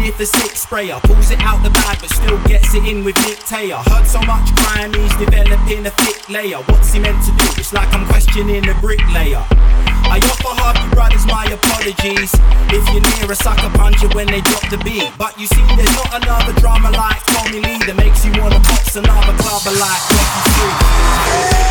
with a six sprayer, pulls it out the bag but still gets it in with Nick Taylor. Heard so much crime, he's developing a thick layer. What's he meant to do? It's like I'm questioning a bricklayer. I offer half you brothers my apologies if you're near a sucker puncher when they drop the beat. But you see, there's not another drama like Tommy Lee that makes you wanna box another clubber like Rocky III.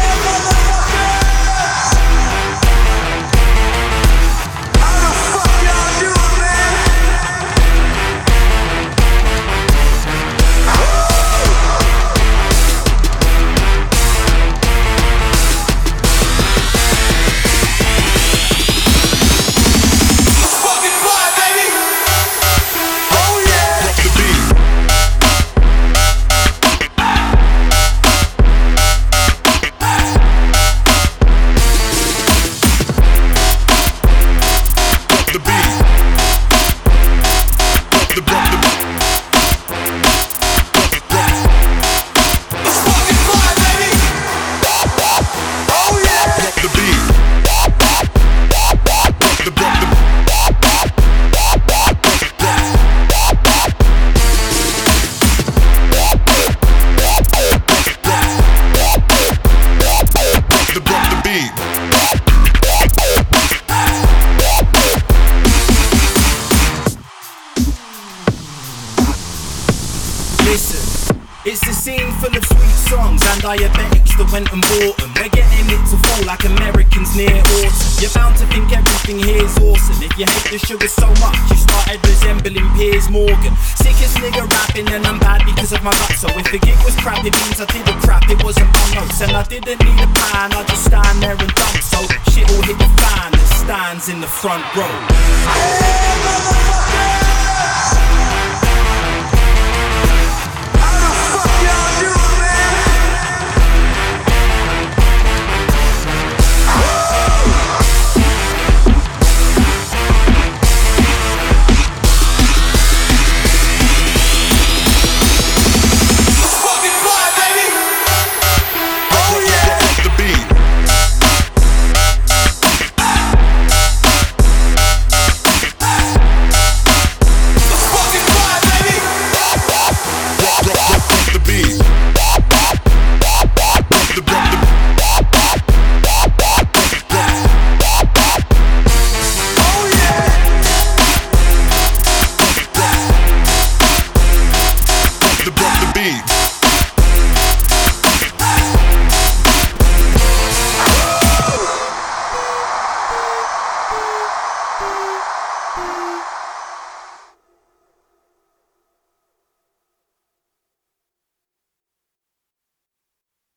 Listen, it's a scene full of sweet songs and diabetics that went and bought them. We're getting it to fall like Americans near autumn. You're bound to think everything here's awesome. If you hate the sugar so much, you started resembling Piers Morgan. Sickest nigga rapping and I'm bad because of my gut. So if the gig was crap, it means I did a crap. It wasn't my notes and I didn't need a plan. I just stand there and dump. So shit will hit the fan that stands in the front row.